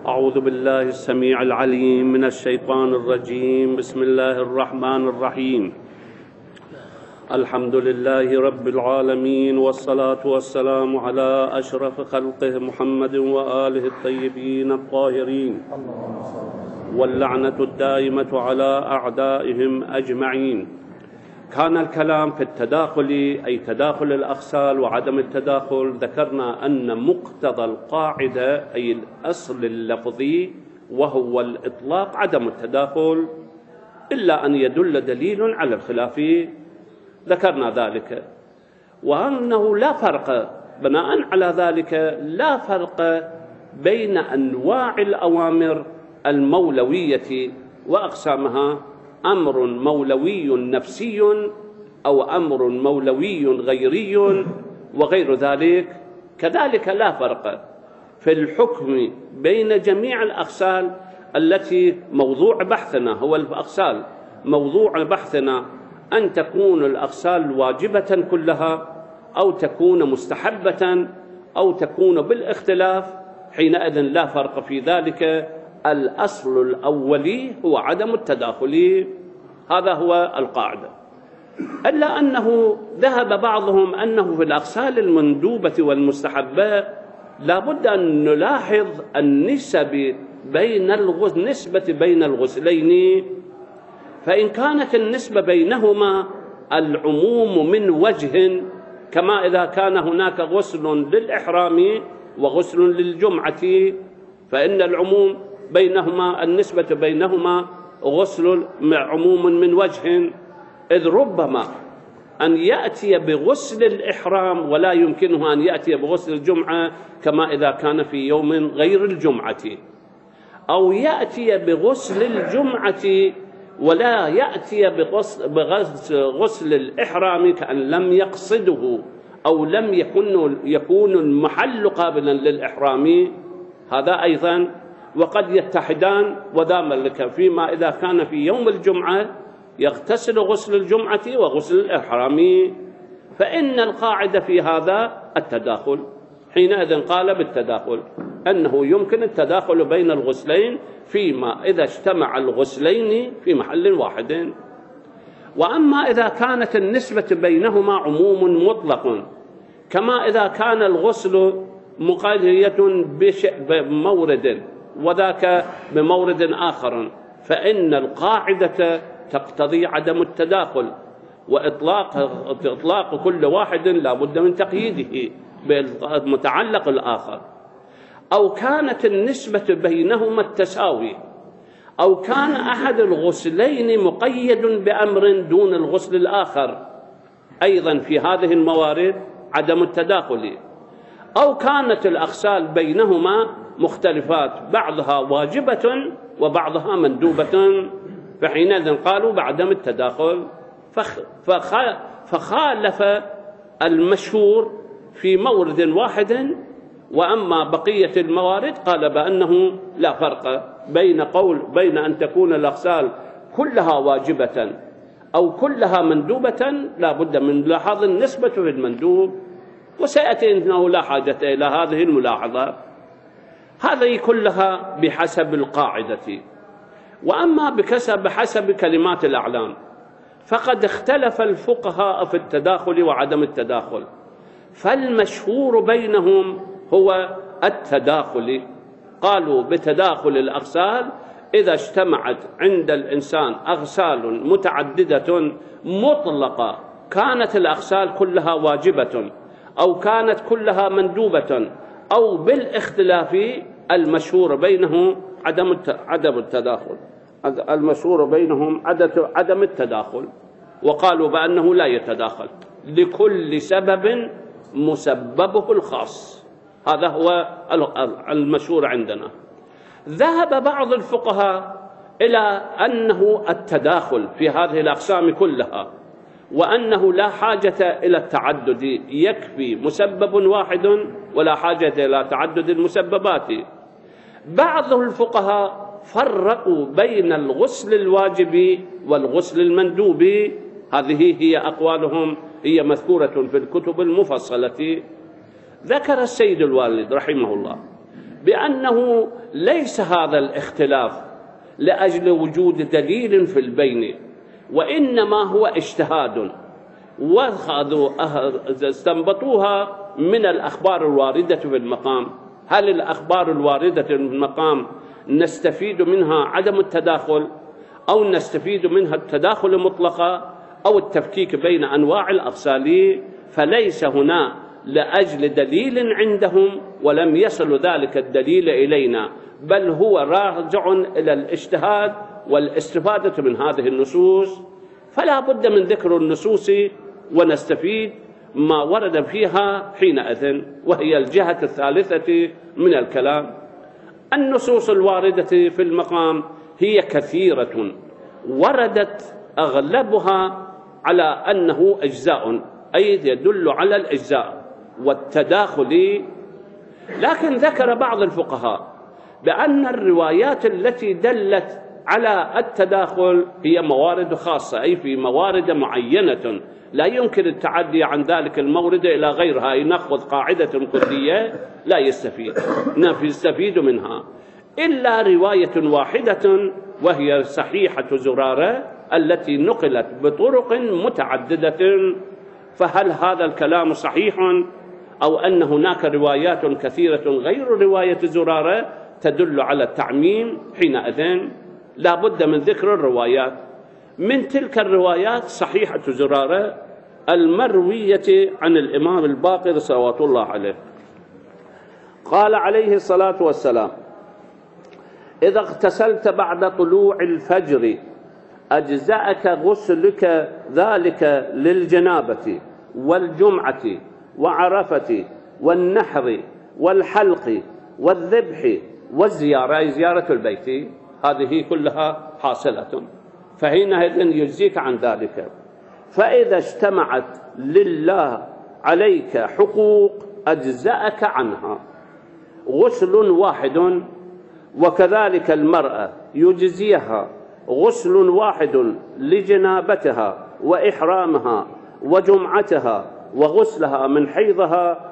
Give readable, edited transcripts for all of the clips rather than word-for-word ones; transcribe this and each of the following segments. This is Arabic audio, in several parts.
أعوذ بالله السميع العليم من الشيطان الرجيم. بسم الله الرحمن الرحيم. الحمد لله رب العالمين، والصلاة والسلام على أشرف خلقه محمد وآله الطيبين الطاهرين، واللعنة الدائمة على أعدائهم أجمعين. كان الكلام في التداخل، أي تداخل الأغسال وعدم التداخل. ذكرنا أن مقتضى القاعدة أي الأصل اللفظي وهو الإطلاق عدم التداخل، إلا أن يدل دليل على الخلاف. ذكرنا ذلك، وأنه لا فرق بناء على ذلك لا فرق بين أنواع الأوامر المولوية وأقسامها، أمر مولوي نفسي أو أمر مولوي غيري وغير ذلك. كذلك لا فرق في الحكم بين جميع الأغسال التي موضوع بحثنا هو الأغسال. موضوع بحثنا أن تكون الأغسال واجبة كلها أو تكون مستحبة أو تكون بالاختلاف، حينئذ لا فرق في ذلك. الأصل الأولي هو عدم التداخل، هذا هو القاعدة. إلا أنه ذهب بعضهم أنه في الأغسال المندوبة والمستحبة لا بد أن نلاحظ النسبة بين الغسلين، فإن كانت النسبة بينهما العموم من وجه، كما إذا كان هناك غسل للإحرام وغسل للجمعة، فإن العموم بينهما النسبة بينهما غسل عموم من وجه، إذ ربما أن يأتي بغسل الإحرام ولا يمكنه أن يأتي بغسل الجمعة، كما إذا كان في يوم غير الجمعة، أو يأتي بغسل الجمعة ولا يأتي بغسل الإحرام كأن لم يقصده أو لم يكون المحل قابلا للإحرام، هذا أيضا. وقد يتحدان ودام لك فيما إذا كان في يوم الجمعة يغتسل غسل الجمعة وغسل الإحرام، فإن القاعدة في هذا التداخل. حينئذ قال بالتداخل أنه يمكن التداخل بين الغسلين فيما إذا اجتمع الغسلين في محل واحد. وأما إذا كانت النسبة بينهما عموم مطلق، كما إذا كان الغسل مقيد بمورد وذاك بمورد آخر، فإن القاعدة تقتضي عدم التداخل، وإطلاق كل واحد لا بد من تقييده بالمتعلق الآخر. أو كانت النسبة بينهما التساوي، أو كان أحد الغسلين مقيد بأمر دون الغسل الآخر، أيضا في هذه الموارد عدم التداخل. أو كانت الأغسال بينهما مختلفات، بعضها واجبة وبعضها مندوبة، فحينئذ قالوا بعدم التداخل. فخالف المشهور في مورد واحد، وأما بقية الموارد قال بأنه لا فرق بين أن تكون الأغسال كلها واجبة أو كلها مندوبة، لا بد من ملاحظة النسبة في المندوب، وسيأتي أنه لا حاجة إلى هذه الملاحظة. هذه كلها بحسب القاعدة. وأما بحسب كلمات الأعلام فقد اختلف الفقهاء في التداخل وعدم التداخل، فالمشهور بينهم هو التداخل. قالوا بتداخل الأغسال إذا اجتمعت عند الإنسان أغسال متعددة مطلقة، كانت الأغسال كلها واجبة أو كانت كلها مندوبة، أو بالاختلاف المشهور بينه عدم التداخل. المشهور بينهم عدم التداخل، وقالوا بأنه لا يتداخل، لكل سبب مسببه الخاص. هذا هو المشهور عندنا. ذهب بعض الفقهاء إلى أنه التداخل في هذه الأقسام كلها، وأنه لا حاجة إلى التعدد، يكفي مسبب واحد ولا حاجة إلى تعدد المسببات. بعض الفقهاء فرقوا بين الغسل الواجب والغسل المندوب، هذه هي أقوالهم، هي مذكورة في الكتب المفصلة. ذكر السيد الوالد رحمه الله بأنه ليس هذا الاختلاف لأجل وجود دليل في البين، وإنما هو اجتهاد وأخذوا استنبطوها من الأخبار الواردة في المقام. هل الأخبار الواردة في المقام نستفيد منها عدم التداخل، أو نستفيد منها التداخل مطلقا، أو التفكيك بين أنواع الأغسال؟ فليس هنا لأجل دليل عندهم ولم يصل ذلك الدليل إلينا، بل هو راجع إلى الاجتهاد والاستفادة من هذه النصوص. فلا بد من ذكر النصوص ونستفيد ما ورد فيها حينئذ، وهي الجهة الثالثة من الكلام. النصوص الواردة في المقام هي كثيرة، وردت أغلبها على أنه أجزاء، أي يدل على الأجزاء والتداخل. لكن ذكر بعض الفقهاء بأن الروايات التي دلت على التداخل هي موارد خاصة، أي في موارد معينة لا يمكن التعدي عن ذلك المورد إلى غيرها، أي نأخذ قاعدة كلية لا يستفيد منها إلا رواية واحدة، وهي صحيحة زرارة التي نقلت بطرق متعددة. فهل هذا الكلام صحيح، أو أن هناك روايات كثيرة غير رواية زرارة تدل على التعميم؟ حينئذ لا بد من ذكر الروايات. من تلك الروايات صحيحة زرارة المروية عن الإمام الباقر صلوات الله عليه، قال عليه الصلاة والسلام: إذا اغتسلت بعد طلوع الفجر أجزأك غسلك ذلك للجنابة والجمعة وعرفة والنحر والحلق والذبح والزيارة، أي زيارة البيت، هذه كلها حاصلة، فحينئذ يجزيك عن ذلك. فإذا اجتمعت لله عليك حقوق أجزأك عنها غسل واحد، وكذلك المرأة يجزيها غسل واحد لجنابتها وإحرامها وجمعتها وغسلها من حيضها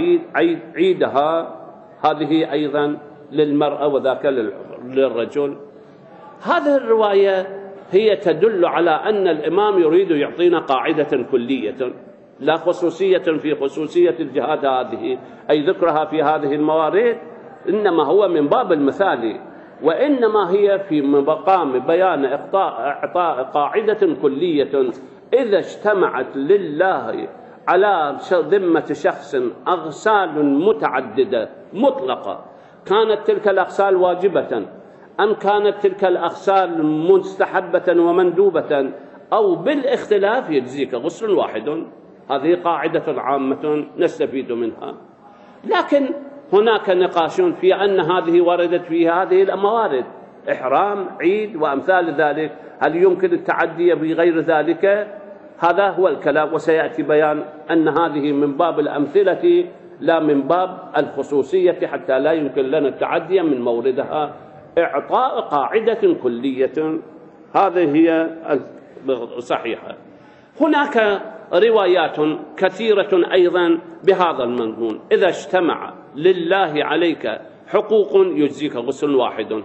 وعيدها، هذه أيضا للمرأة وذاك للرجل. هذه الرواية هي تدل على أن الإمام يريد يعطينا قاعدة كلية لا خصوصية في خصوصية الجهاد هذه، أي ذكرها في هذه الموارد إنما هو من باب المثال، وإنما هي في مقام بيان إعطاء قاعدة كلية إذا اجتمعت لله على ذمة شخص أغسال متعددة مطلقة، كانت تلك الأغسال واجبة أم كانت تلك الأغسال مستحبة ومندوبة أو بالاختلاف، يجزيك غسل واحد. هذه قاعدة عامة نستفيد منها. لكن هناك نقاش في أن هذه وردت في هذه الموارد، إحرام، عيد وأمثال ذلك، هل يمكن التعدي بغير ذلك؟ هذا هو الكلام، وسيأتي بيان أن هذه من باب الأمثلة لا من باب الخصوصية، حتى لا يمكن لنا التعدي من موردها، إعطاء قاعدة كلية. هذه هي صحيحة. هناك روايات كثيرة أيضا بهذا المضمون: إذا اجتمع لله عليك حقوق يجزيك غسل واحد.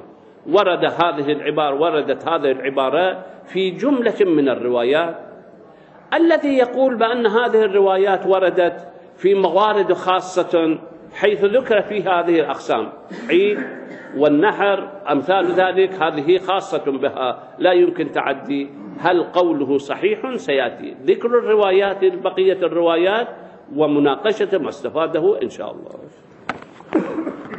وردت هذه العبارة في جملة من الروايات. الذي يقول بأن هذه الروايات وردت في موارد خاصة حيث ذكر في هذه الأقسام، عيد والنحر أمثال ذلك، هذه خاصة بها لا يمكن تعدي، هل قوله صحيح؟ سيأتي ذكر الروايات، بقية الروايات، ومناقشة ما استفاده إن شاء الله.